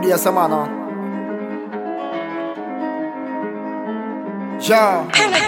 yes, man. Yo.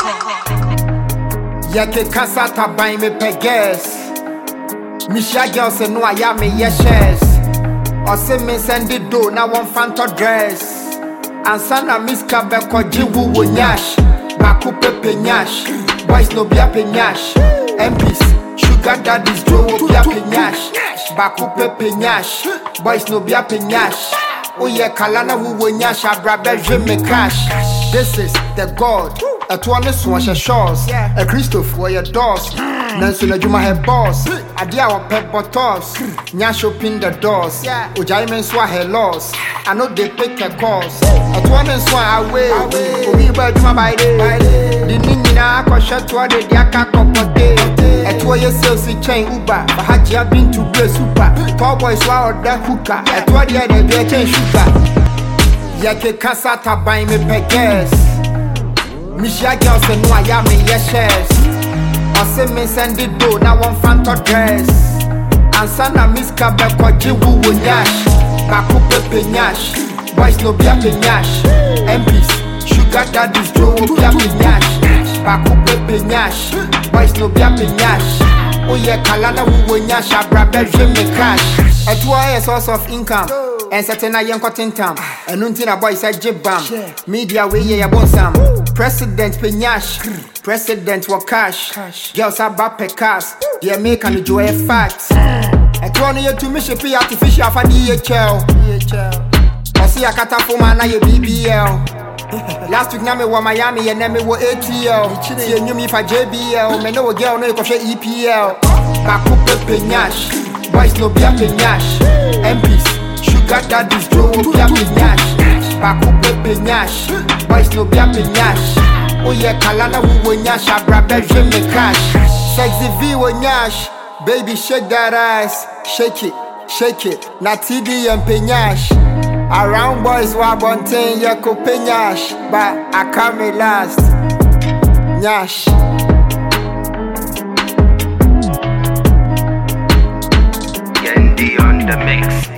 Yeke kasata buy me peges. Misha girl say no I am me yes. Or say me send the do na one fanto dress. And sana miska beko jiwu wo nyash. Baku pepe nyash. Boys no be a nyash. MPs sugar daddies do be a nyash. Baku pepe nyash. Boys no be a nyash. Oh yeah, kalana wu wo nyash abrabe je me cash. This is the God. A twannis wash a shores. A Christoph for your doors. Nancy na juma her boss. Adia wa pep bottles. Nyash open the doors. Ujaimen swa her loss. I know they pick a course. A twannis swa away. Obi ba juma by day. The nina akosha twa de diaka kopote. A twa sales chain Uber. Bahajia been to play super. Tall boys swa or the hooker. A twa de chain sugar. Yake kasata buy me peges. Misha girl say no I am me yes. Or say me send the do na one fanto dress. And sana miska beko jiwu wo nyash. Baku pepe nyash. Boys no be a nyash. MPs sugar daddies do be a nyash. Baku pepe nyash. Boys no be a nyash. Oh yeah, kalana wo nyash abrabe je me cash. It was a source of income. And certain I am cutting time. And until a boy said jibam. Media way ya bonsam. President penyash. President wa cash. Girls are bape cast. Yeah, make and enjoy a fact. And 20 years to mission P artificial for DHL. I see a catafoma na ye BBL. Last week na me wa Miami and then me wa ATL. See you me for JBL. Me no girl no you can share EPL. Baku pepe nyash. Boys no be a nyash. MPs sugar daddies do be a nyash. Baku pepe nyash. Boys no be a nyash. Oh yeah, kalana wo nyash abrabe je me cash. Sexy V wo nyash. Baby shake that ass. Shake it, shake it. Na TD and penyash. Around boys wa bonten ya ko penyash. But I come last. Nyash. Yendi on the mix.